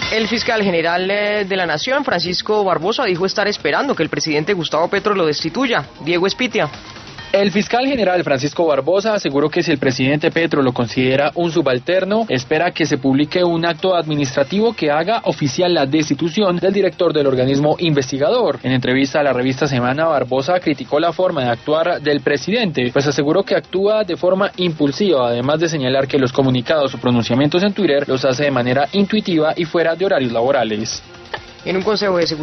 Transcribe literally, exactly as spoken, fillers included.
El fiscal general de la Nación, Francisco Barbosa, dijo estar esperando que el presidente Gustavo Petro lo destituya. Diego Espitia. El fiscal general Francisco Barbosa aseguró que si el presidente Petro lo considera un subalterno, espera que se publique un acto administrativo que haga oficial la destitución del director del organismo investigador. En entrevista a la revista Semana, Barbosa criticó la forma de actuar del presidente, pues aseguró que actúa de forma impulsiva, además de señalar que los comunicados o pronunciamientos en Twitter los hace de manera intuitiva y fuera de horarios laborales. En un consejo de seguridad